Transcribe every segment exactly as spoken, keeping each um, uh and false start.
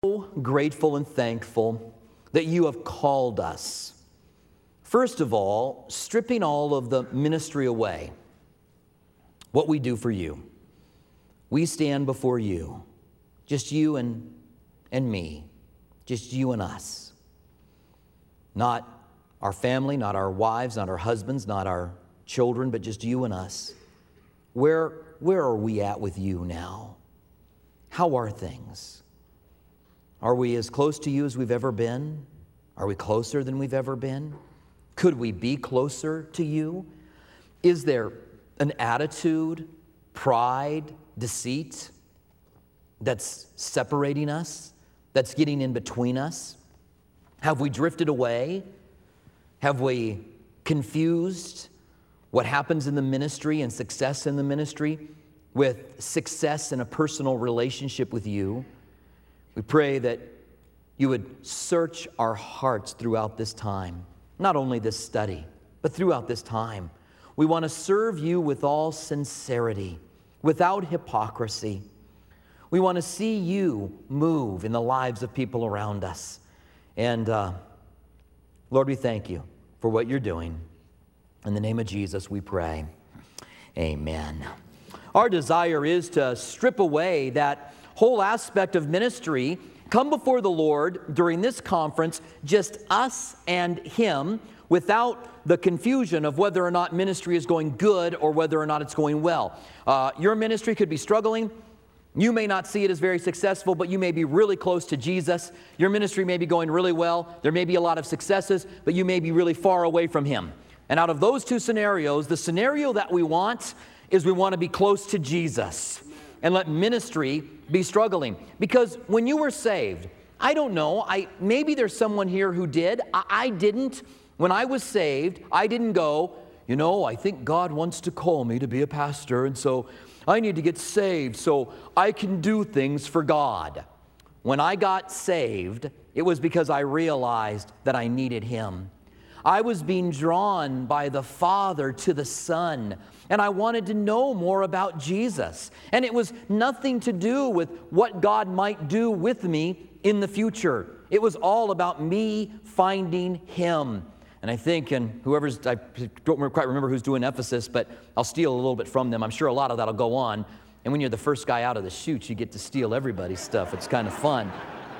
Grateful and thankful that you have called us. First of all, stripping all of the ministry away, what we do for you. We stand before you, just you and, and me, just you and us. Not our family, not our wives, not our husbands, not our children, but just you and us. Where, where are we at with you now? How are things? Are we as close to you as we've ever been? Are we closer than we've ever been? Could we be closer to you? Is there an attitude, pride, deceit that's separating us, that's getting in between us? Have we drifted away? Have we confused what happens in the ministry and success in the ministry with success in a personal relationship with you? We pray that you would search our hearts throughout this time, not only this study, but throughout this time. We want to serve you with all sincerity, without hypocrisy. We want to see you move in the lives of people around us. And uh, Lord, we thank you for what you're doing. In the name of Jesus, we pray. Amen. Our desire is to strip away that whole aspect of ministry, come before the Lord during this conference, just us and Him, without the confusion of whether or not ministry is going good or whether or not it's going well. Uh, your ministry could be struggling. You may not see it as very successful, but you may be really close to Jesus. Your ministry may be going really well. There may be a lot of successes, but you may be really far away from Him. And out of those two scenarios, the scenario that we want is we want to be close to Jesus and let ministry be struggling. Because when you were saved, I don't know, I maybe there's someone here who did. I, I didn't. When I was saved, I didn't go, you know, I think God wants to call me to be a pastor, and so I need to get saved so I can do things for God. When I got saved, it was because I realized that I needed Him. I was being drawn by the Father to the Son, and I wanted to know more about Jesus. And it was nothing to do with what God might do with me in the future. It was all about me finding Him. And I think, and whoever's, I don't quite remember who's doing Ephesus, but I'll steal a little bit from them. I'm sure a lot of that will go on. And when you're the first guy out of the chute, you get to steal everybody's stuff. It's kind of fun.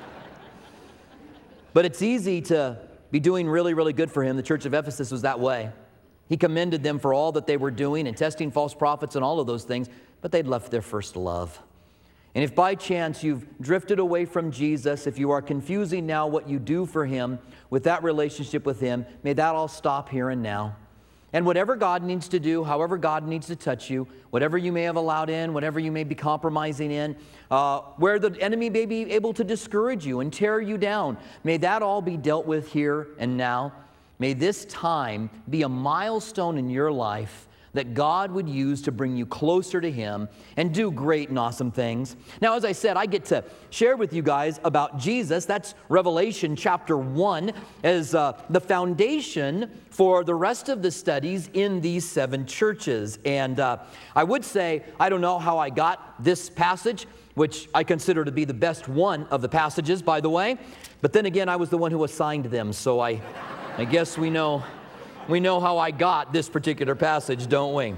But it's easy to be doing really, really good for Him. The church of Ephesus was that way. He commended them for all that they were doing and testing false prophets and all of those things, but they'd left their first love. And if by chance you've drifted away from Jesus, if you are confusing now what you do for Him with that relationship with Him, may that all stop here and now. And whatever God needs to do, however God needs to touch you, whatever you may have allowed in, whatever you may be compromising in, uh, where the enemy may be able to discourage you and tear you down, may that all be dealt with here and now. May this time be a milestone in your life that God would use to bring you closer to Him and do great and awesome things. Now, as I said, I get to share with you guys about Jesus. That's Revelation chapter one as uh, the foundation for the rest of the studies in these seven churches. And uh, I would say, I don't know how I got this passage, which I consider to be the best one of the passages, by the way. But then again, I was the one who assigned them, so I, I guess we know... We know how I got this particular passage, don't we?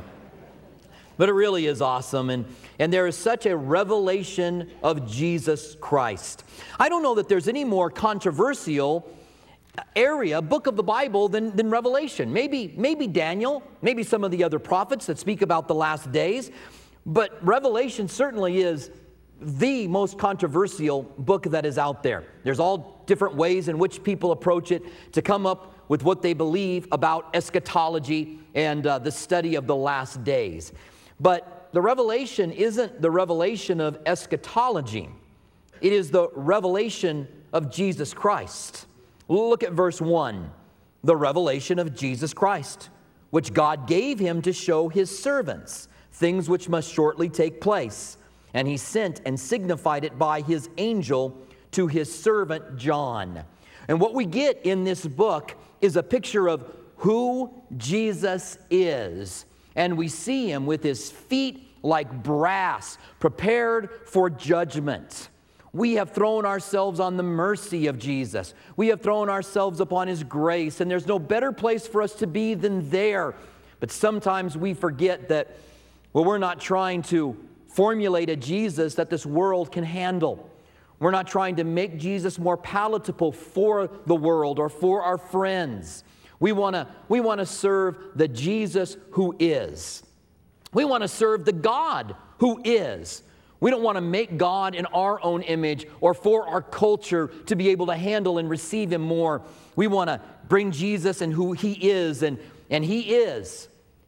But it really is awesome, and, and there is such a revelation of Jesus Christ. I don't know that there's any more controversial area, book of the Bible, than, than Revelation. Maybe, maybe Daniel, maybe some of the other prophets that speak about the last days, but Revelation certainly is the most controversial book that is out there. There's all different ways in which people approach it to come up with what they believe about eschatology and uh, the study of the last days. But the revelation isn't the revelation of eschatology. It is the revelation of Jesus Christ. Look at verse one. The revelation of Jesus Christ, which God gave Him to show His servants, things which must shortly take place. And He sent and signified it by His angel to His servant John. And what we get in this book is a picture of who Jesus is. And we see Him with His feet like brass, prepared for judgment. We have thrown ourselves on the mercy of Jesus. We have thrown ourselves upon His grace, and there's no better place for us to be than there. But sometimes we forget that, well, we're not trying to formulate a Jesus that this world can handle. We're not trying to make Jesus more palatable for the world or for our friends. We want to we want to serve the Jesus who is. We want to serve the God who is. We don't want to make God in our own image or for our culture to be able to handle and receive Him more. We want to bring Jesus and who He is, and, and He is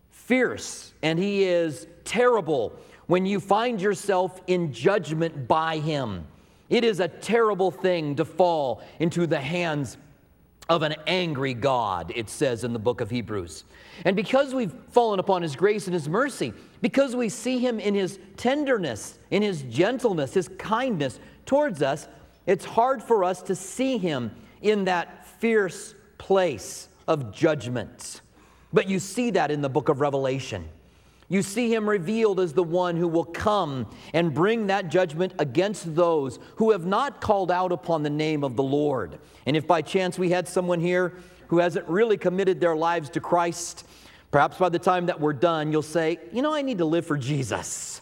fierce and He is terrible when you find yourself in judgment by Him. It is a terrible thing to fall into the hands of an angry God, it says in the book of Hebrews. And because we've fallen upon His grace and His mercy, because we see Him in His tenderness, in His gentleness, His kindness towards us, it's hard for us to see Him in that fierce place of judgment. But you see that in the book of Revelation. You see Him revealed as the one who will come and bring that judgment against those who have not called out upon the name of the Lord. And if by chance we had someone here who hasn't really committed their lives to Christ, perhaps by the time that we're done, you'll say, you know, I need to live for Jesus.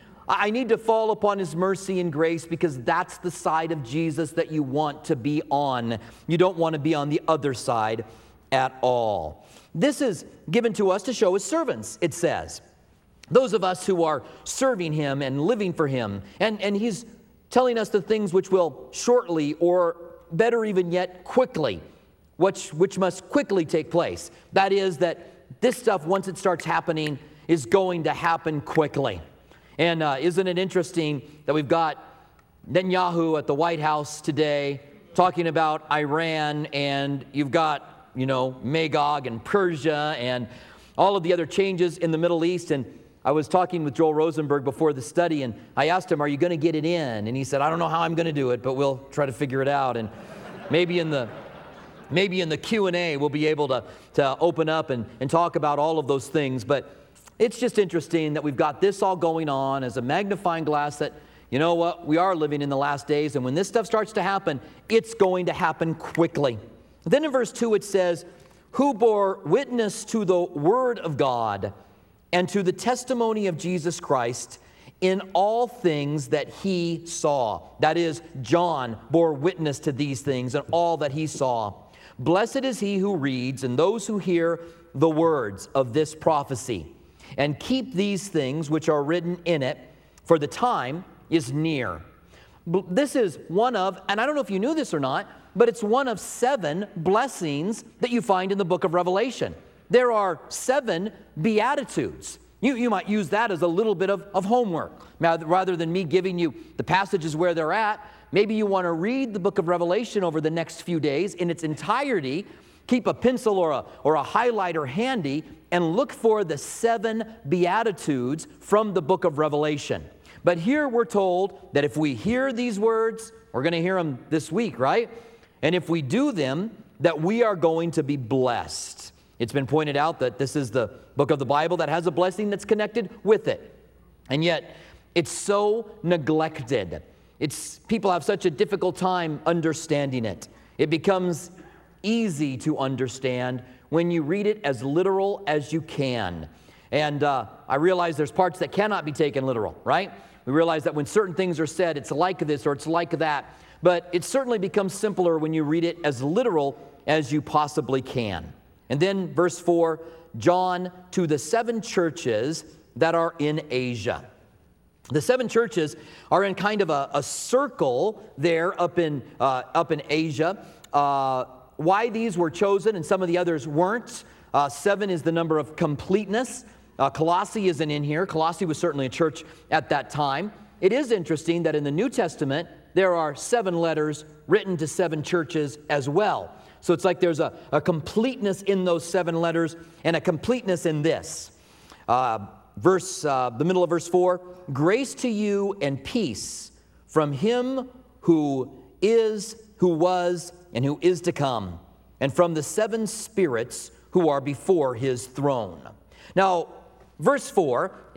I need to fall upon His mercy and grace, because that's the side of Jesus that you want to be on. You don't want to be on the other side at all. This is given to us to show as servants, it says. Those of us who are serving Him and living for Him. And, and He's telling us the things which will shortly, or better even yet, quickly, which, which must quickly take place. That is, that this stuff, once it starts happening, is going to happen quickly. And uh, isn't it interesting that we've got Netanyahu at the White House today talking about Iran, and you've got, you know, Magog and Persia and all of the other changes in the Middle East. And I was talking with Joel Rosenberg before the study, and I asked him, are you going to get it in? And he said, I don't know how I'm going to do it, but we'll try to figure it out. And maybe in the maybe in the Q and A we'll be able to, to open up and, and talk about all of those things. But it's just interesting that we've got this all going on as a magnifying glass that, you know what, we are living in the last days, and when this stuff starts to happen, it's going to happen quickly. Then in verse two it says, who bore witness to the word of God and to the testimony of Jesus Christ in all things that he saw. That is, John bore witness to these things and all that he saw. Blessed is he who reads and those who hear the words of this prophecy, and keep these things which are written in it, for the time is near. This is one of, and I don't know if you knew this or not, but it's one of seven blessings that you find in the book of Revelation. There are seven beatitudes. You, you might use that as a little bit of, of homework. Now, rather than me giving you the passages where they're at, maybe you want to read the book of Revelation over the next few days in its entirety, keep a pencil or a, or a highlighter handy, and look for the seven beatitudes from the book of Revelation. But here we're told that if we hear these words, we're going to hear them this week, right? And if we do them, that we are going to be blessed. It's been pointed out that this is the book of the Bible that has a blessing that's connected with it. And yet, it's so neglected. It's, people have such a difficult time understanding it. It becomes easy to understand when you read it as literal as you can. And uh, I realize there's parts that cannot be taken literal, right? We realize that when certain things are said, it's like this or it's like that. But it certainly becomes simpler when you read it as literal as you possibly can. And then verse four, John to the seven churches that are in Asia. The seven churches are in kind of a, a circle there up in, uh, up in Asia. Uh, why these were chosen and some of the others weren't. Uh, seven is the number of completeness. Uh, Colossae isn't in here. Colossae was certainly a church at that time. It is interesting that in the New Testament, there are seven letters written to seven churches as well. So it's like there's a, a completeness in those seven letters and a completeness in this. Uh, verse, uh, the middle of verse four, grace to you and peace from him who is, who was, and who is to come, and from the seven spirits who are before his throne. Now, verse four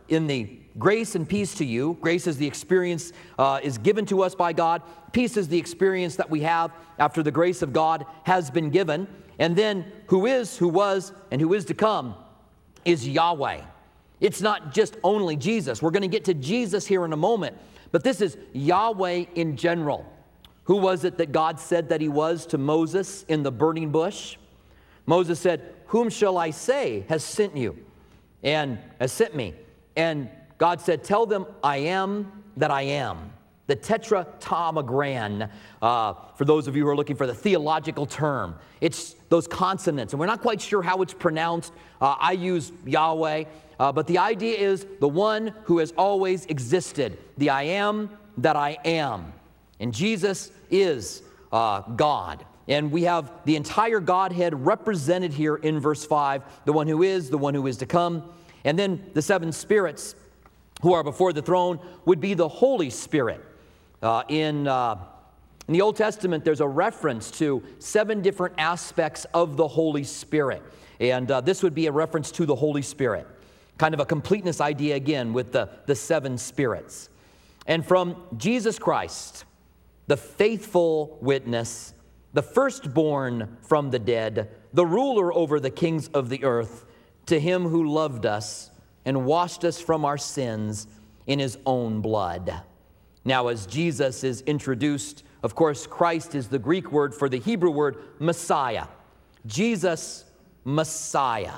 in the grace and peace to you. Grace is the experience uh, is given to us by God. Peace is the experience that we have after the grace of God has been given. And then who is, who was, and who is to come is Yahweh. It's not just only Jesus. We're going to get to Jesus here in a moment. But this is Yahweh in general. Who was it that God said that he was to Moses in the burning bush? Moses said, "Whom shall I say has sent you and has sent me?" And God said, "Tell them I am that I am." The tetragrammaton, uh, for those of you who are looking for the theological term. It's those consonants, and we're not quite sure how it's pronounced. Uh, I use Yahweh, uh, but the idea is the one who has always existed. The I am that I am. And Jesus is uh, God. And we have the entire Godhead represented here in verse five. The one who is, the one who is to come. And then the seven spirits who are before the throne would be the Holy Spirit. Uh, in, uh, in the Old Testament, there's a reference to seven different aspects of the Holy Spirit. And uh, this would be a reference to the Holy Spirit. Kind of a completeness idea again with the, the seven spirits. And from Jesus Christ, the faithful witness, the firstborn from the dead, the ruler over the kings of the earth, to him who loved us and washed us from our sins in his own blood. Now, as Jesus is introduced, of course, Christ is the Greek word for the Hebrew word Messiah. Jesus, Messiah.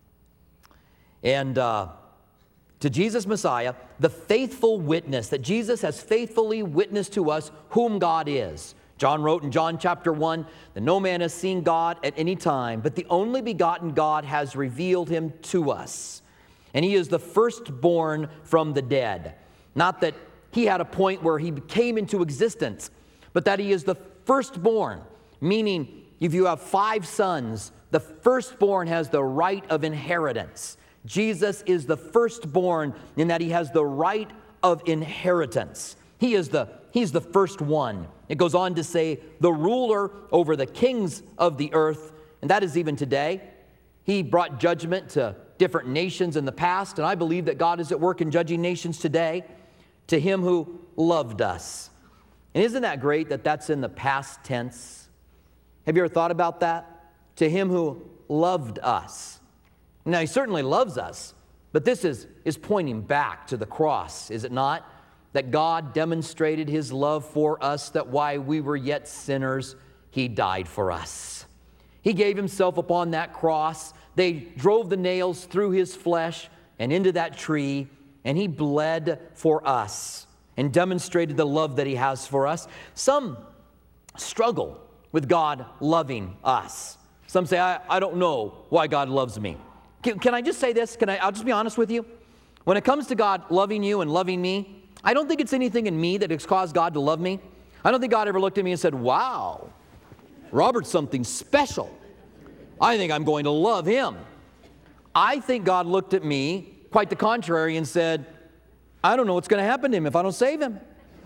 And uh, to Jesus, Messiah, the faithful witness, that Jesus has faithfully witnessed to us whom God is. John wrote in John chapter one that no man has seen God at any time, but the only begotten God has revealed him to us. And he is the firstborn from the dead. Not that he had a point where he came into existence, but that he is the firstborn, meaning if you have five sons, the firstborn has the right of inheritance. Jesus is the firstborn in that he has the right of inheritance. He is the, he's the first one. It goes on to say, the ruler over the kings of the earth, and that is even today. He brought judgment to different nations in the past, and I believe that God is at work in judging nations today. To him who loved us. And isn't that great that that's in the past tense? Have you ever thought about that? To him who loved us. Now, he certainly loves us, but this is, is pointing back to the cross, is it not? That God demonstrated his love for us, that while we were yet sinners, he died for us. He gave himself upon that cross. They drove the nails through his flesh and into that tree, and he bled for us and demonstrated the love that he has for us. Some struggle with God loving us. Some say, I, I don't know why God loves me. Can, can I just say this? Can I, I'll just be honest with you. When it comes to God loving you and loving me, I don't think it's anything in me that has caused God to love me. I don't think God ever looked at me and said, wow, Robert's something special. I think I'm going to love him. I think God looked at me quite the contrary and said, I don't know what's going to happen to him if I don't save him.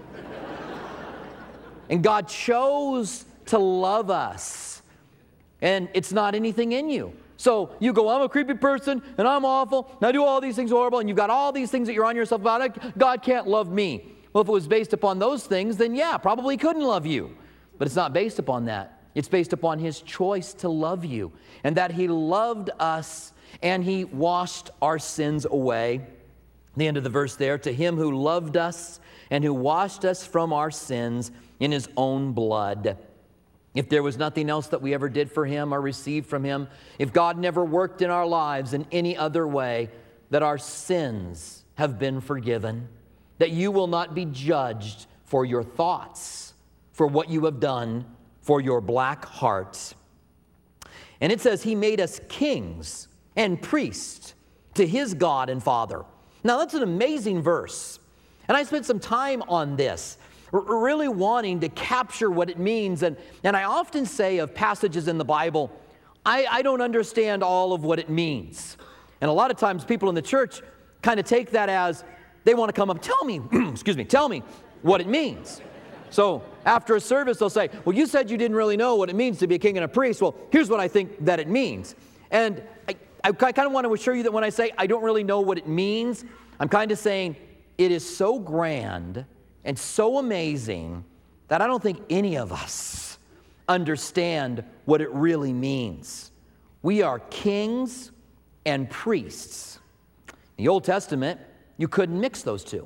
And God chose to love us. And it's not anything in you. So you go, I'm a creepy person, and I'm awful, and I do all these things horrible, and you've got all these things that you're on yourself about. God can't love me. Well, if it was based upon those things, then yeah, probably he couldn't love you. But it's not based upon that. It's based upon his choice to love you, and that he loved us and he washed our sins away. The end of the verse there, to him who loved us and who washed us from our sins in his own blood. If there was nothing else that we ever did for him or received from him, if God never worked in our lives in any other way, that our sins have been forgiven, that you will not be judged for your thoughts, for what you have done, for your black heart. And it says he made us kings and priests to his God and Father. Now that's an amazing verse. And I spent some time on this, r- really wanting to capture what it means. And, and I often say of passages in the Bible, I, I don't understand all of what it means. And a lot of times people in the church kind of take that as they want to come up, tell me, excuse me, tell me what it means. So after a service, they'll say, well, you said you didn't really know what it means to be a king and a priest. Well, here's what I think that it means. And I, I kind of want to assure you that when I say I don't really know what it means, I'm kind of saying it is so grand and so amazing that I don't think any of us understand what it really means. We are kings and priests. In the Old Testament, you couldn't mix those two.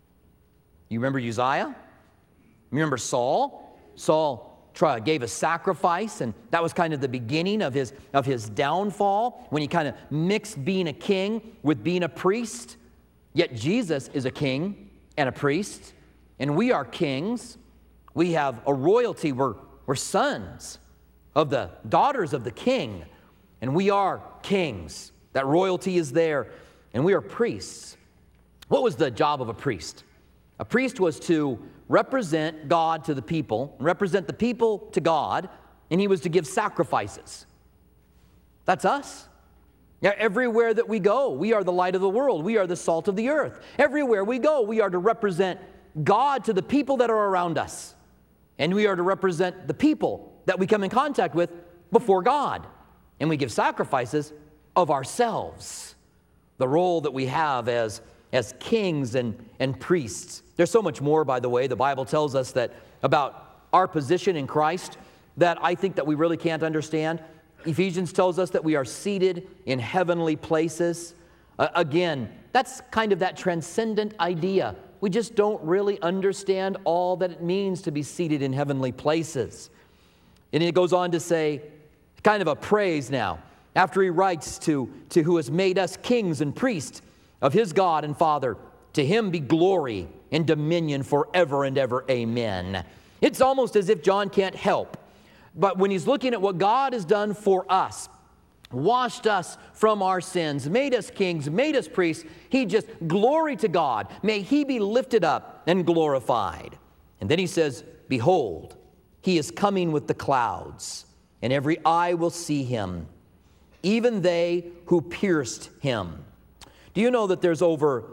You remember Uzziah? You remember Saul? Saul tried, gave a sacrifice, and that was kind of the beginning of his, of his downfall, when he kind of mixed being a king with being a priest. Yet Jesus is a king and a priest, and we are kings. We have a royalty. We're, we're sons of the daughters of the king, and we are kings. That royalty is there, and we are priests. What was the job of a priest? A priest was to represent God to the people, represent the people to God, and he was to give sacrifices. That's us. Yeah, everywhere that we go, we are the light of the world. We are the salt of the earth. Everywhere we go, we are to represent God to the people that are around us. And we are to represent the people that we come in contact with before God. And we give sacrifices of ourselves. The role that we have as, as kings and, and priests. There's so much more, by the way. The Bible tells us that about our position in Christ that I think that we really can't understand. Ephesians tells us that we are seated in heavenly places. Uh, again, that's kind of that transcendent idea. We just don't really understand all that it means to be seated in heavenly places. And it goes on to say, kind of a praise now, after he writes to, to who has made us kings and priests of his God and Father, to him be glory and dominion forever and ever. Amen. It's almost as if John can't help. But when he's looking at what God has done for us, washed us from our sins, made us kings, made us priests, he just, glory to God. May he be lifted up and glorified. And then he says, behold, he is coming with the clouds, and every eye will see him, even they who pierced him. Do you know that there's over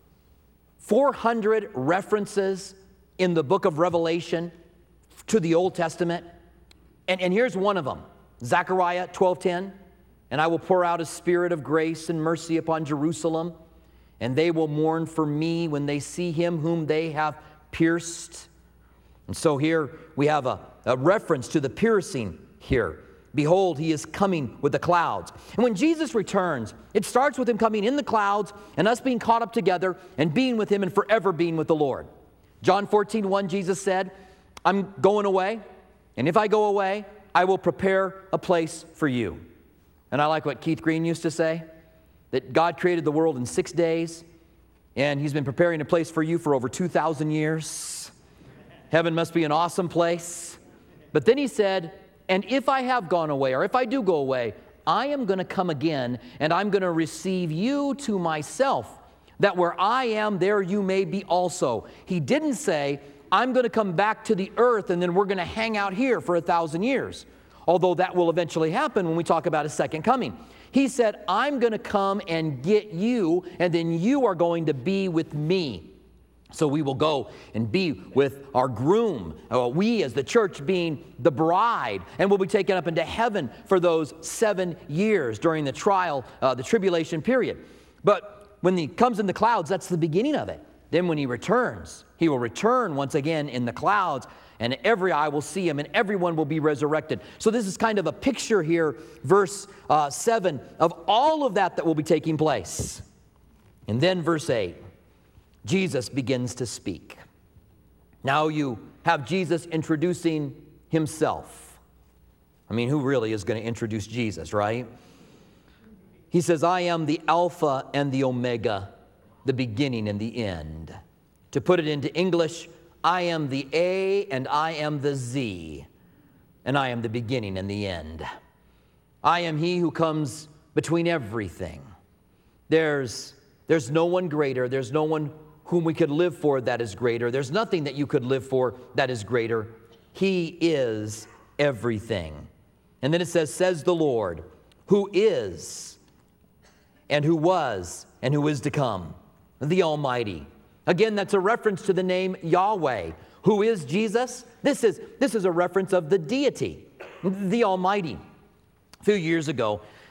four hundred references in the book of Revelation to the Old Testament? And, and here's one of them, Zechariah twelve ten. And I will pour out a spirit of grace and mercy upon Jerusalem, and they will mourn for me when they see him whom they have pierced. And so here we have a, a reference to the piercing here. Behold, he is coming with the clouds. And when Jesus returns, it starts with him coming in the clouds and us being caught up together and being with him and forever being with the Lord. John fourteen one, Jesus said, I'm going away, and if I go away, I will prepare a place for you. And I like what Keith Green used to say, that God created the world in six days, and he's been preparing a place for you for over two thousand years. Heaven must be an awesome place. But then he said, and if I have gone away, or if I do go away, I am going to come again, and I'm going to receive you to myself, that where I am, there you may be also. He didn't say, I'm going to come back to the earth, and then we're going to hang out here for a thousand years. Although that will eventually happen when we talk about his second coming. He said, I'm going to come and get you, and then you are going to be with me. So we will go and be with our groom, uh, we as the church being the bride, and we'll be taken up into heaven for those seven years during the trial, uh, the tribulation period. But when he comes in the clouds, that's the beginning of it. Then when he returns, he will return once again in the clouds, and every eye will see him, and everyone will be resurrected. So this is kind of a picture here, verse uh, seven, of all of that that will be taking place. And then verse eight, Jesus begins to speak. Now you have Jesus introducing himself. I mean, who really is going to introduce Jesus, right? He says, I am the Alpha and the Omega, the beginning and the end. To put it into English, I am the A and I am the Z, and I am the beginning and the end. I am he who comes between everything. There's, there's no one greater. There's no one whom we could live for that is greater. There's nothing that you could live for that is greater. He is everything. And then it says, says the Lord, who is and who was and who is to come, the Almighty. Again, that's a reference to the name Yahweh. Who is Jesus? This is, this is a reference of the deity, the Almighty. A few years ago,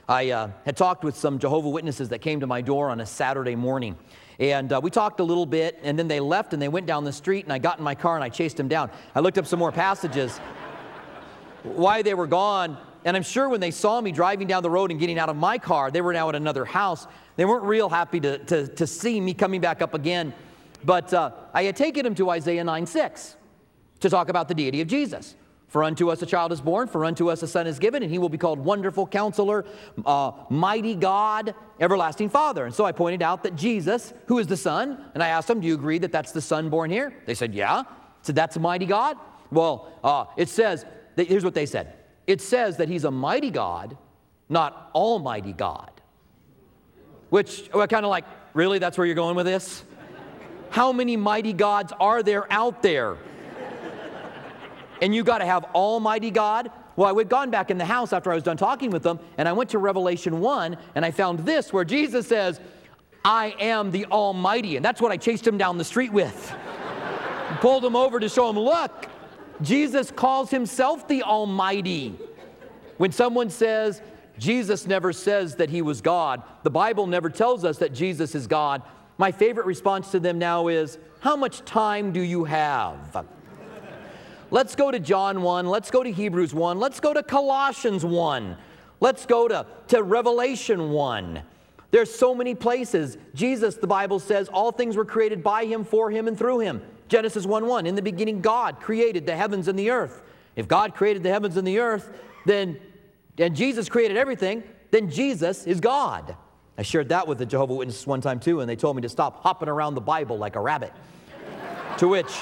I uh, had talked with some Jehovah's Witnesses that came to my door on a Saturday morning. And uh, we talked a little bit, and then they left, and they went down the street, and I got in my car, and I chased them down. I looked up some more passages, why they were gone, and I'm sure when they saw me driving down the road and getting out of my car, they were now at another house. They weren't real happy to, to, to see me coming back up again. But uh, I had taken them to Isaiah nine six to talk about the deity of Jesus. For unto us a child is born, for unto us a son is given, and he will be called Wonderful Counselor, uh, Mighty God, Everlasting Father. And so I pointed out that Jesus, who is the Son, and I asked them, do you agree that that's the Son born here? They said, yeah. I said, that's a mighty God? Well, uh, it says, that, here's what they said. It says that he's a mighty God, not almighty God. Which, well, kind of like, really, that's where you're going with this? How many mighty gods are there out there? And you got to have almighty God? Well, I had gone back in the house after I was done talking with them, and I went to Revelation one, and I found this where Jesus says, I am the Almighty. And that's what I chased him down the street with. Pulled him over to show him, look, Jesus calls himself the Almighty. When someone says, Jesus never says that he was God, the Bible never tells us that Jesus is God, my favorite response to them now is, how much time do you have? Let's go to John one. Let's go to Hebrews one. Let's go to Colossians one. Let's go to, to Revelation one. There's so many places. Jesus, the Bible says, all things were created by him, for him, and through him. Genesis one one, in the beginning God created the heavens and the earth. If God created the heavens and the earth, then, and Jesus created everything, then Jesus is God. I shared that with the Jehovah's Witnesses one time too, and they told me to stop hopping around the Bible like a rabbit. To which...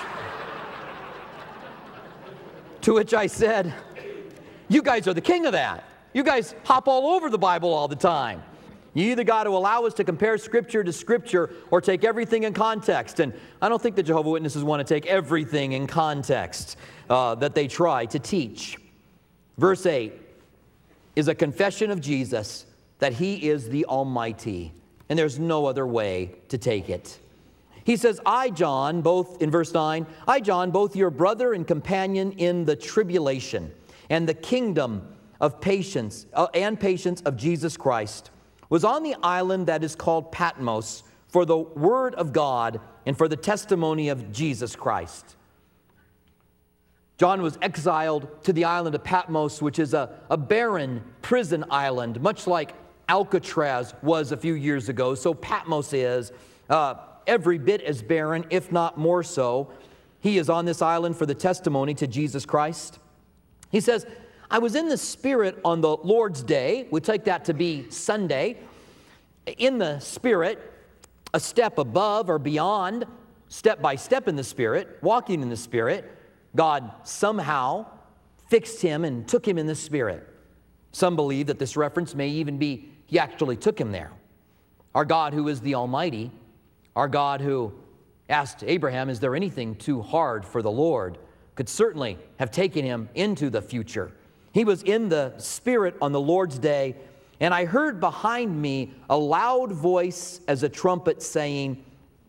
To which I said, you guys are the king of that. You guys hop all over the Bible all the time. You either got to allow us to compare Scripture to Scripture or take everything in context. And I don't think the Jehovah's Witnesses want to take everything in context uh, that they try to teach. Verse eight is a confession of Jesus that he is the Almighty, and there's no other way to take it. He says, I, John, both in verse nine, I, John, both your brother and companion in the tribulation and the kingdom of patience uh, and patience of Jesus Christ, was on the island that is called Patmos for the word of God and for the testimony of Jesus Christ. John was exiled to the island of Patmos, which is a, a barren prison island, much like Alcatraz was a few years ago. So Patmos is uh, every bit as barren, if not more so. He is on this island for the testimony to Jesus Christ. He says, I was in the Spirit on the Lord's day. We take that to be Sunday. In the Spirit, a step above or beyond, step by step in the Spirit, walking in the Spirit. God somehow fixed him and took him in the Spirit. Some believe that this reference may even be he actually took him there. Our God, who is the Almighty, our God who asked Abraham, is there anything too hard for the Lord, could certainly have taken him into the future. He was in the Spirit on the Lord's day, and I heard behind me a loud voice as a trumpet saying,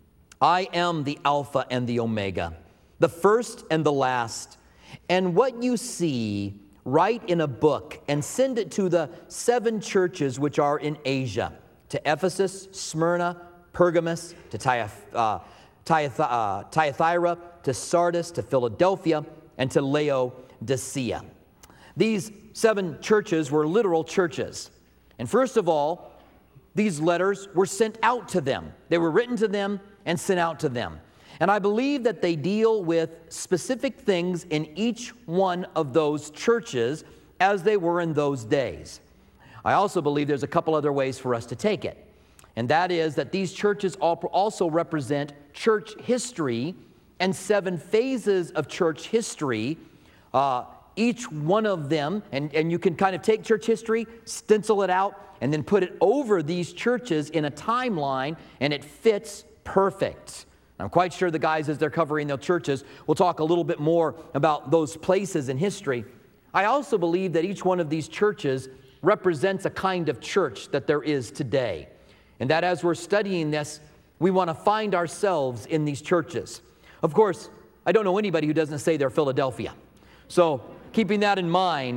I am the Alpha and the Omega, the first and the last. And what you see, write in a book and send it to the seven churches which are in Asia, to Ephesus, Smyrna, Pergamos, to Thyatira, uh, Thyatira, to Sardis, to Philadelphia, and to Laodicea. These seven churches were literal churches. And first of all, these letters were sent out to them. They were written to them and sent out to them. And I believe that they deal with specific things in each one of those churches as they were in those days. I also believe there's a couple other ways for us to take it. And that is that these churches also represent church history and seven phases of church history. Uh, each one of them, and, and you can kind of take church history, stencil it out, and then put it over these churches in a timeline, and it fits perfect. I'm quite sure the guys, as they're covering their churches, will talk a little bit more about those places in history. I also believe that each one of these churches represents a kind of church that there is today. And that as we're studying this, we want to find ourselves in these churches. Of course, I don't know anybody who doesn't say they're Philadelphia. So keeping that in mind,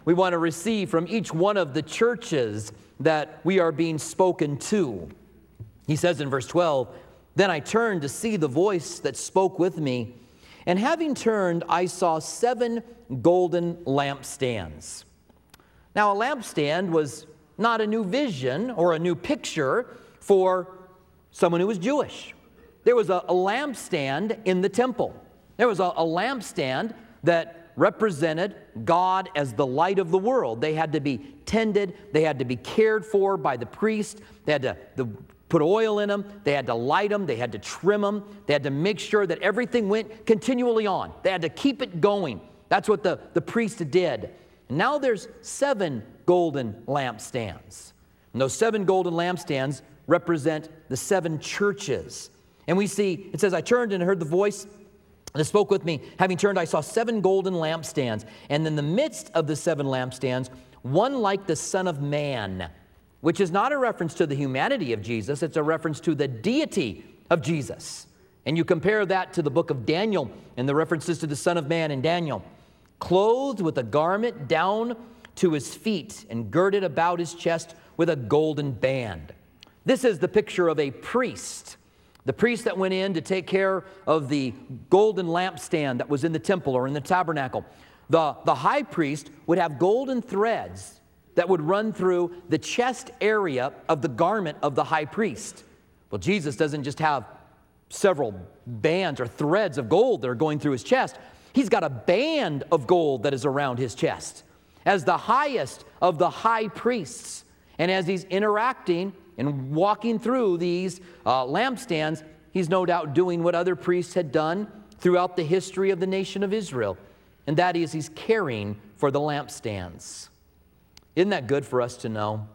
we want to receive from each one of the churches that we are being spoken to. He says in verse twelve, "Then I turned to see the voice that spoke with me, and having turned, I saw seven golden lampstands." Now, a lampstand was not a new vision or a new picture for someone who was Jewish. There was a, a lampstand in the temple. There was a, a lampstand that represented God as the light of the world. They had to be tended. They had to be cared for by the priest. They had to the, put oil in them. They had to light them. They had to trim them. They had to make sure that everything went continually on. They had to keep it going. That's what the, the priest did. And now there's seven golden lampstands. And those seven golden lampstands represent the seven churches. And we see, it says, "I turned and heard the voice that spoke with me. Having turned, I saw seven golden lampstands. And in the midst of the seven lampstands, one like the Son of Man," which is not a reference to the humanity of Jesus. It's a reference to the deity of Jesus. And you compare that to the book of Daniel and the references to the Son of Man in Daniel. "Clothed with a garment down to his feet and girded about his chest with a golden band." This is the picture of a priest. The priest that went in to take care of the golden lampstand that was in the temple or in the tabernacle. The, the high priest would have golden threads that would run through the chest area of the garment of the high priest. Well, Jesus doesn't just have several bands or threads of gold that are going through his chest. He's got a band of gold that is around his chest as the highest of the high priests. And as he's interacting and walking through these uh, lampstands, he's no doubt doing what other priests had done throughout the history of the nation of Israel. And that is, he's caring for the lampstands. Isn't that good for us to know?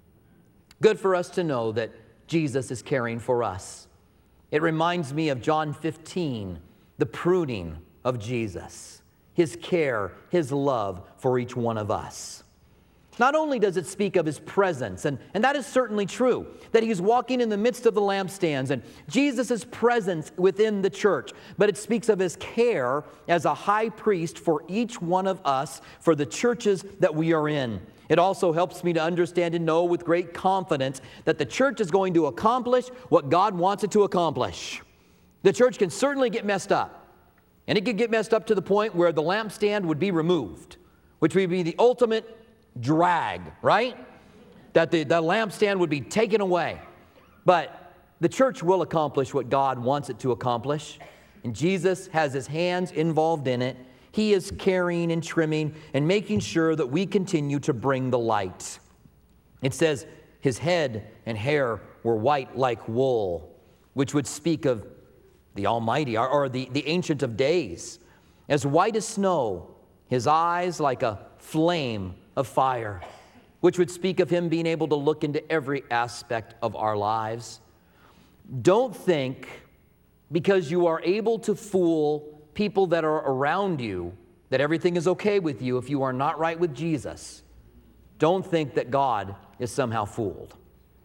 Good for us to know that Jesus is caring for us. It reminds me of John fifteen, the pruning of Jesus, his care, his love for each one of us. Not only does it speak of his presence, and, and that is certainly true, that he's walking in the midst of the lampstands and Jesus' presence within the church, but it speaks of his care as a high priest for each one of us, for the churches that we are in. It also helps me to understand and know with great confidence that the church is going to accomplish what God wants it to accomplish. The church can certainly get messed up, and it could get messed up to the point where the lampstand would be removed, which would be the ultimate drag, right? That the, the lampstand would be taken away. But the church will accomplish what God wants it to accomplish. And Jesus has his hands involved in it. He is carrying and trimming and making sure that we continue to bring the light. It says his head and hair were white like wool, which would speak of the Almighty, or, or the, the Ancient of Days. As white as snow, his eyes like a flame of fire, which would speak of him being able to look into every aspect of our lives. Don't think because you are able to fool people that are around you that everything is okay with you if you are not right with Jesus. Don't think that God is somehow fooled.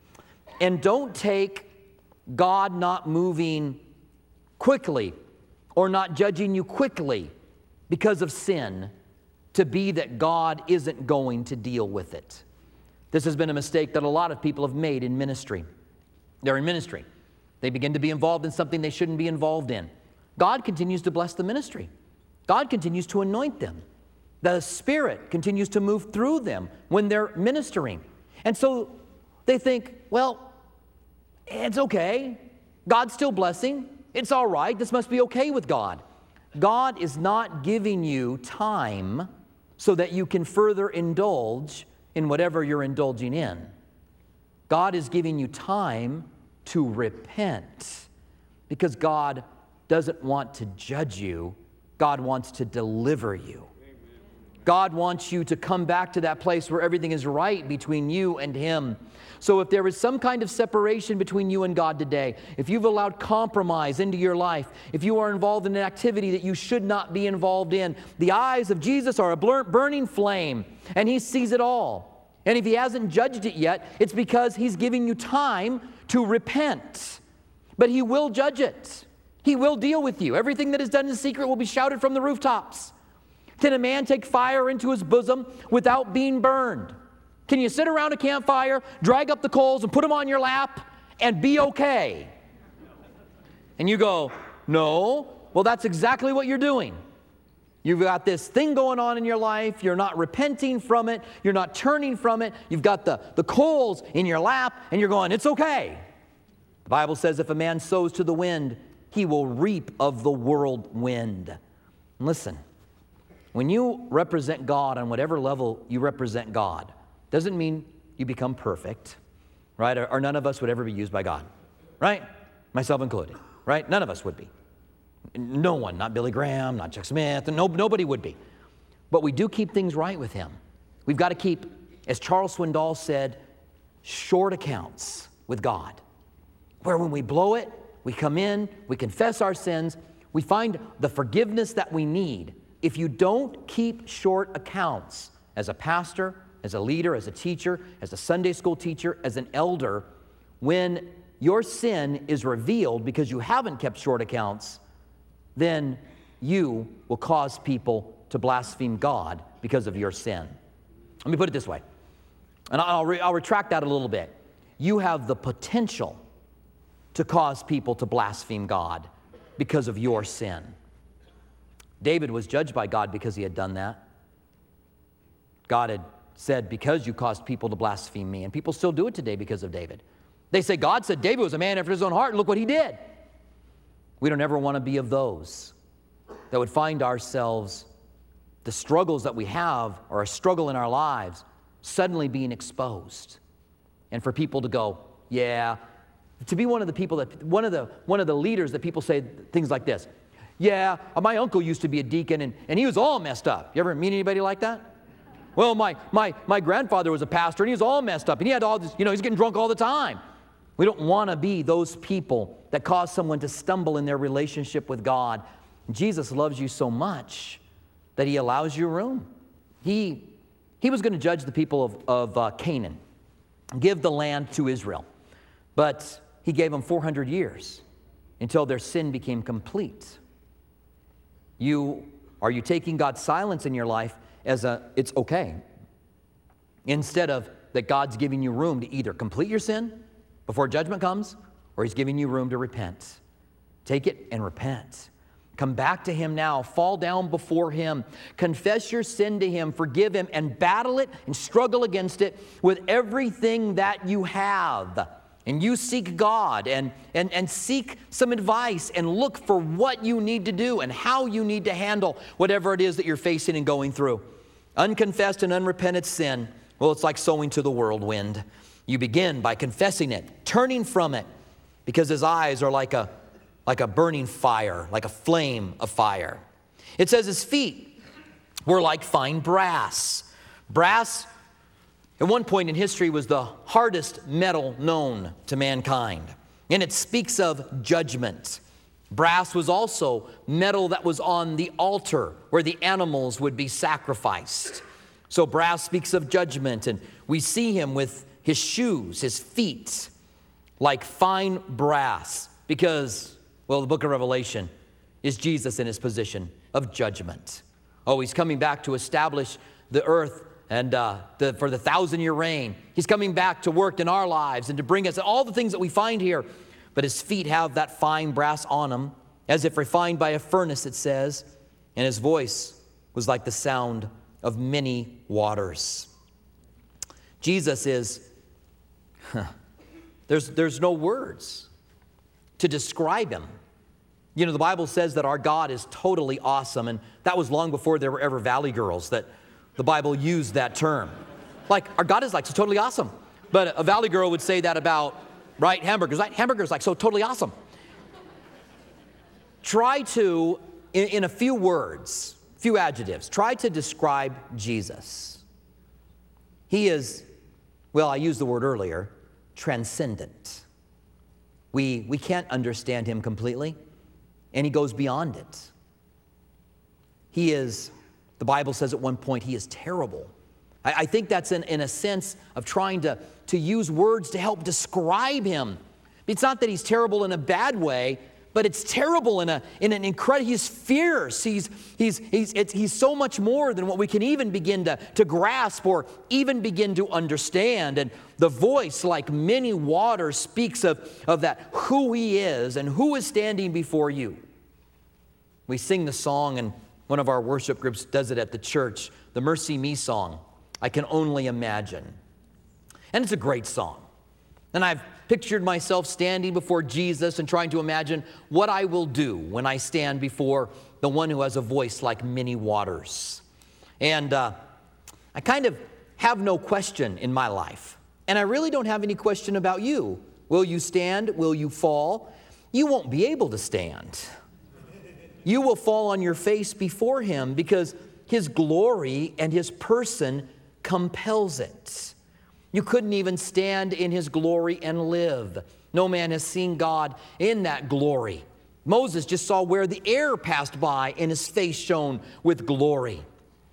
And don't take God not moving quickly or not judging you quickly because of sin to be that God isn't going to deal with it. This has been a mistake that a lot of people have made in ministry. They're in ministry. They begin to be involved in something they shouldn't be involved in. God continues to bless the ministry. God continues to anoint them. The Spirit continues to move through them when they're ministering. And so they think, well, it's okay. God's still blessing. It's all right. This must be okay with God. God is not giving you time so that you can further indulge in whatever you're indulging in. God is giving you time to repent because God doesn't want to judge you. God wants to deliver you. God wants you to come back to that place where everything is right between you and Him. So if there is some kind of separation between you and God today, if you've allowed compromise into your life, if you are involved in an activity that you should not be involved in, the eyes of Jesus are a burning flame, and He sees it all. And if He hasn't judged it yet, it's because He's giving you time to repent. But He will judge it. He will deal with you. Everything that is done in secret will be shouted from the rooftops. Can a man take fire into his bosom without being burned? Can you sit around a campfire, drag up the coals, and put them on your lap and be okay? And you go, no. Well, that's exactly what you're doing. You've got this thing going on in your life. You're not repenting from it. You're not turning from it. You've got the, the coals in your lap, and you're going, it's okay. The Bible says if a man sows to the wind, he will reap of the whirlwind. Listen, when you represent God on whatever level you represent God, doesn't mean you become perfect, right? Or, or none of us would ever be used by God, right? Myself included, right? None of us would be. No one, not Billy Graham, not Chuck Smith, no, nobody would be. But we do keep things right with him. We've got to keep, as Charles Swindoll said, short accounts with God, where when we blow it, we come in, we confess our sins, we find the forgiveness that we need. If you don't keep short accounts as a pastor, as a leader, as a teacher, as a Sunday school teacher, as an elder, when your sin is revealed because you haven't kept short accounts, then you will cause people to blaspheme God because of your sin. Let me put it this way, and I'll, re- I'll retract that a little bit. You have the potential to cause people to blaspheme God because of your sin. David was judged by God because he had done that. God had said, because you caused people to blaspheme me, and people still do it today because of David. They say, God said David was a man after his own heart, and look what he did. We don't ever want to be of those that would find ourselves, the struggles that we have, or a struggle in our lives, suddenly being exposed. And for people to go, yeah, to be one of the people that, one of the, one of the leaders that people say things like this, yeah, my uncle used to be a deacon and, and he was all messed up. You ever meet anybody like that? Well, my, my, my grandfather was a pastor and he was all messed up and he had all this, you know, he's getting drunk all the time. We don't want to be those people that cause someone to stumble in their relationship with God. Jesus loves you so much that he allows you room. He, he was going to judge the people of, of uh, Canaan, give the land to Israel. But he gave them four hundred years until their sin became complete. You, are you taking God's silence in your life as a, it's okay, instead of that God's giving you room to either complete your sin before judgment comes, or he's giving you room to repent. Take it and repent. Come back to him now. Fall down before him. Confess your sin to him. Forgive him and battle it and struggle against it with everything that you have. And you seek God and, and, and seek some advice and look for what you need to do and how you need to handle whatever it is that you're facing and going through. Unconfessed and unrepented sin, well, it's like sowing to the whirlwind. You begin by confessing it, turning from it, because his eyes are like a, like a burning fire, like a flame of fire. It says his feet were like fine brass. Brass, at one point in history, was the hardest metal known to mankind. And it speaks of judgment. Brass was also metal that was on the altar where the animals would be sacrificed. So brass speaks of judgment, and we see him with his shoes, his feet, like fine brass, because, well, the book of Revelation is Jesus in his position of judgment. Oh, he's coming back to establish the earth and uh, the, for the thousand-year reign. He's coming back to work in our lives and to bring us all the things that we find here. But his feet have that fine brass on them, as if refined by a furnace, it says. And his voice was like the sound of many waters. Jesus is, huh, there's, there's no words to describe him. You know, the Bible says that our God is totally awesome, and that was long before there were ever Valley Girls that the Bible used that term. Like, our God is like so totally awesome. But a Valley Girl would say that about, right, hamburgers. Right? Hamburgers like so totally awesome. Try to, in, in a few words, few adjectives, try to describe Jesus. He is, well, I used the word earlier, transcendent. We, we can't understand him completely, and he goes beyond it. He is, the Bible says at one point, he is terrible. I, I think that's in, in a sense of trying to, to use words to help describe him. It's not that he's terrible in a bad way, but it's terrible in, a, in an incredible, he's fierce. He's, he's, he's, it's, he's so much more than what we can even begin to, to grasp or even begin to understand. And the voice, like many waters, speaks of, of that, who he is and who is standing before you. We sing the song, and one of our worship groups does it at the church, the Mercy Me song, I Can Only Imagine. And it's a great song. And I've pictured myself standing before Jesus and trying to imagine what I will do when I stand before the one who has a voice like many waters. And uh, I kind of have no question in my life. And I really don't have any question about you. Will you stand? Will you fall? You won't be able to stand. You will fall on your face before him because his glory and his person compels it. You couldn't even stand in his glory and live. No man has seen God in that glory. Moses just saw where the air passed by and his face shone with glory.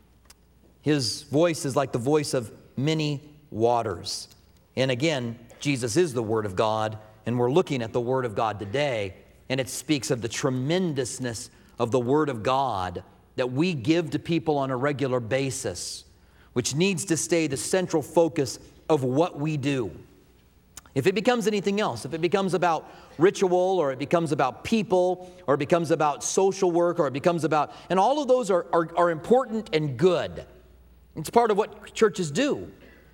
His voice is like the voice of many waters. And again, Jesus is the Word of God, and we're looking at the Word of God today, and it speaks of the tremendousness of the Word of God that we give to people on a regular basis, which needs to stay the central focus of what we do. If it becomes anything else, if it becomes about ritual, or it becomes about people, or it becomes about social work, or it becomes about, and all of those are, are, are important and good. It's part of what churches do.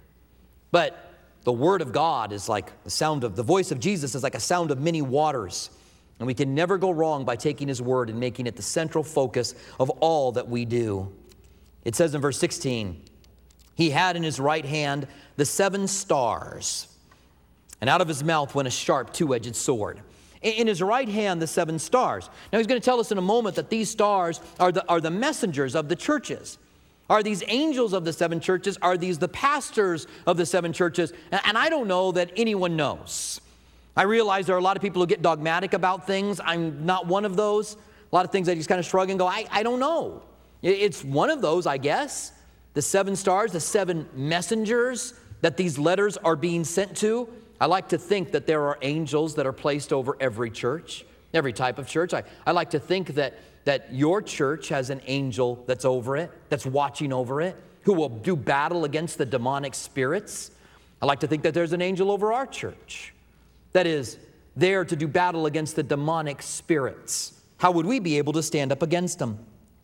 But the Word of God is like the sound of, the voice of Jesus is like a sound of many waters. And we can never go wrong by taking his word and making it the central focus of all that we do. It says in verse sixteen, he had in his right hand the seven stars, and out of his mouth went a sharp two-edged sword. In his right hand, the seven stars. Now he's going to tell us in a moment that these stars are the, are the messengers of the churches. Are these angels of the seven churches? Are these the pastors of the seven churches? And I don't know that anyone knows. I realize there are a lot of people who get dogmatic about things. I'm not one of those. A lot of things I just kind of shrug and go, I, I don't know. It's one of those, I guess. The seven stars, the seven messengers that these letters are being sent to. I like to think that there are angels that are placed over every church, every type of church. I, I like to think that, that your church has an angel that's over it, that's watching over it, who will do battle against the demonic spirits. I like to think that there's an angel over our church that is there to do battle against the demonic spirits. How would we be able to stand up against them?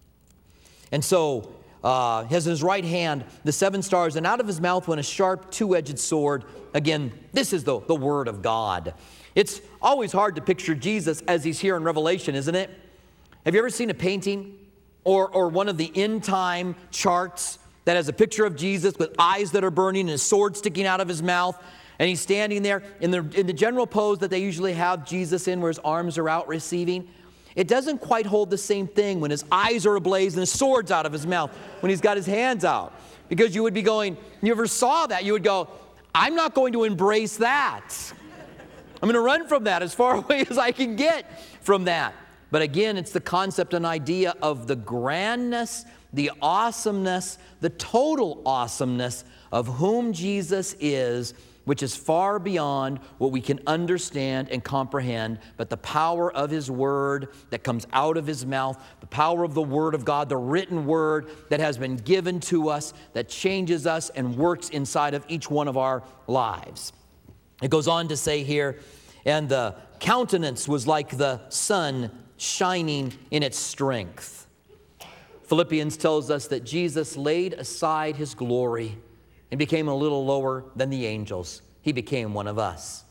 And so, uh, has in his right hand the seven stars, and out of his mouth went a sharp two-edged sword. Again, this is the, the Word of God. It's always hard to picture Jesus as he's here in Revelation, isn't it? Have you ever seen a painting or, or one of the end-time charts that has a picture of Jesus with eyes that are burning and a sword sticking out of his mouth? And he's standing there in the, in the general pose that they usually have Jesus in, where his arms are out receiving. It doesn't quite hold the same thing when his eyes are ablaze and his sword's out of his mouth, when he's got his hands out. Because you would be going, you ever saw that, you would go, I'm not going to embrace that. I'm going to run from that as far away as I can get from that. But again, it's the concept and idea of the grandness, the awesomeness, the total awesomeness of whom Jesus is, which is far beyond what we can understand and comprehend, but the power of his word that comes out of his mouth, the power of the Word of God, the written word that has been given to us, that changes us and works inside of each one of our lives. It goes on to say here, and the countenance was like the sun shining in its strength. Philippians tells us that Jesus laid aside his glory and became a little lower than the angels. He became one of us.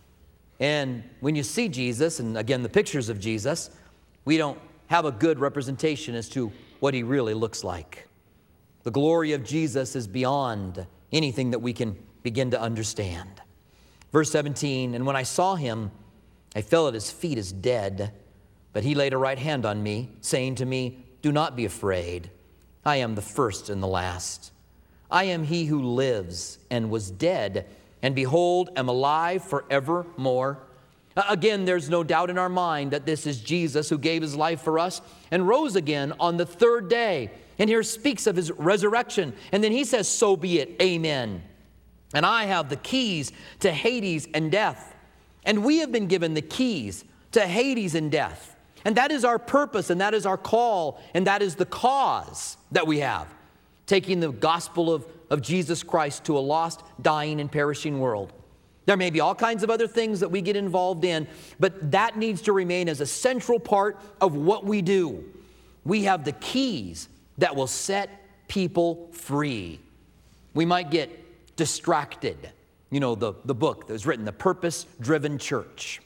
And when you see Jesus, and again the pictures of Jesus, we don't have a good representation as to what he really looks like. The glory of Jesus is beyond anything that we can begin to understand. Verse seventeen, and when I saw him, I fell at his feet as dead, but he laid a right hand on me, saying to me, do not be afraid. I am the first and the last. I am he who lives and was dead, and behold, am alive forevermore. Again, there's no doubt in our mind that this is Jesus who gave his life for us and rose again on the third day. And here speaks of his resurrection. And then he says, so be it, amen. And I have the keys to Hades and death. And we have been given the keys to Hades and death. And that is our purpose, and that is our call, and that is the cause that we have, taking the gospel of, of Jesus Christ to a lost, dying, and perishing world. There may be all kinds of other things that we get involved in, but that needs to remain as a central part of what we do. We have the keys that will set people free. We might get distracted. You know, the, the book that was written, The Purpose-Driven Church.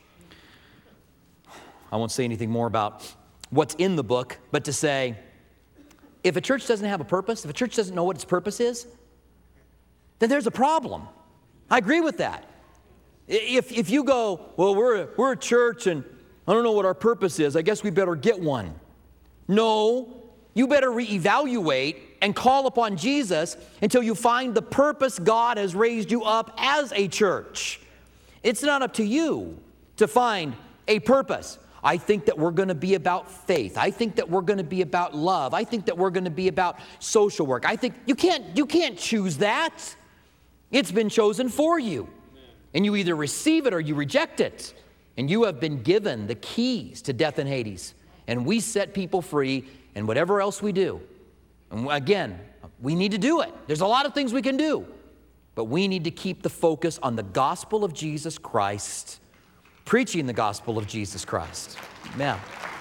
I won't say anything more about what's in the book, but to say, if a church doesn't have a purpose, if a church doesn't know what its purpose is, then there's a problem. I agree with that. If, if you go, well, we're a, we're a church and I don't know what our purpose is, I guess we better get one. No, you better reevaluate and call upon Jesus until you find the purpose God has raised you up as a church. It's not up to you to find a purpose. I think that we're going to be about faith. I think that we're going to be about love. I think that we're going to be about social work. I think you can't, you can't choose that. It's been chosen for you. And you either receive it or you reject it. And you have been given the keys to death and Hades. And we set people free and whatever else we do. And again, we need to do it. There's a lot of things we can do. But we need to keep the focus on the gospel of Jesus Christ, preaching the gospel of Jesus Christ. Amen.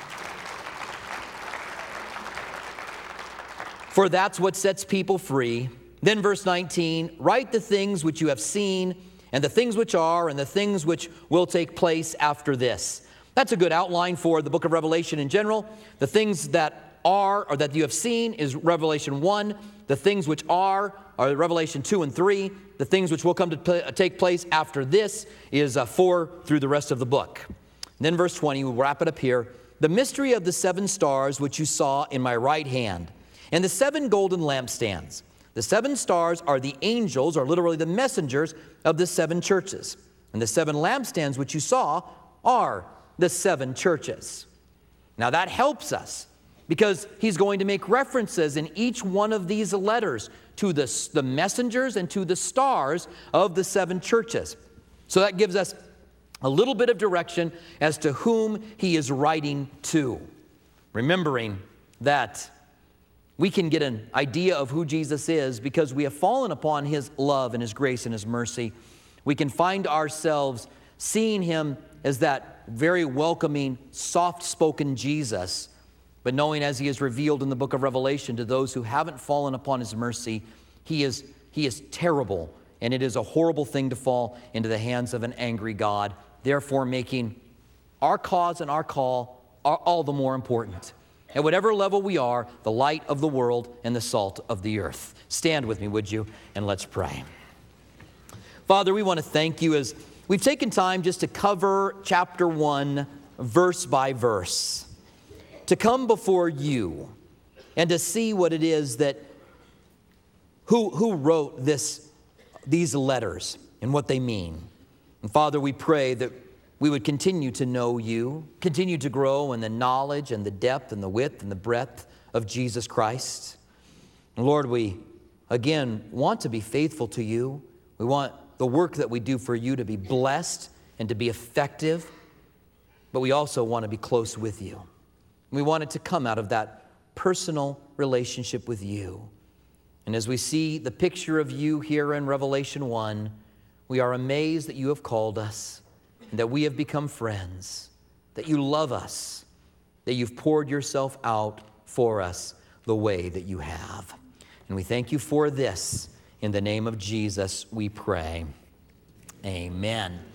For that's what sets people free. Then verse nineteen, write the things which you have seen, and the things which are, and the things which will take place after this. That's a good outline for the book of Revelation in general. The things that are, or that you have seen, is Revelation one. The things which are, are Revelation two and three. The things which will come to play, take place after this is uh, four through the rest of the book. And then verse twenty, we'll wrap it up here. The mystery of the seven stars which you saw in my right hand, and the seven golden lampstands. The seven stars are the angels, or literally the messengers, of the seven churches. And the seven lampstands which you saw are the seven churches. Now that helps us, because he's going to make references in each one of these letters to the, the messengers and to the stars of the seven churches. So that gives us a little bit of direction as to whom he is writing to. Remembering that we can get an idea of who Jesus is because we have fallen upon his love and his grace and his mercy. We can find ourselves seeing him as that very welcoming, soft-spoken Jesus, but knowing as he is revealed in the book of Revelation to those who haven't fallen upon his mercy, he is, he is terrible, and it is a horrible thing to fall into the hands of an angry God, therefore making our cause and our call are all the more important. At whatever level we are, the light of the world and the salt of the earth. Stand with me, would you, and let's pray. Father, we want to thank you as we've taken time just to cover chapter one, verse by verse, to come before you and to see what it is that, who, who wrote this, these letters and what they mean. And Father, we pray that we would continue to know you, continue to grow in the knowledge and the depth and the width and the breadth of Jesus Christ. And Lord, we, again, want to be faithful to you. We want the work that we do for you to be blessed and to be effective, but we also want to be close with you. We want it to come out of that personal relationship with you. And as we see the picture of you here in Revelation one, we are amazed that you have called us, and that we have become friends, that you love us, that you've poured yourself out for us the way that you have. And we thank you for this. In the name of Jesus, we pray. Amen.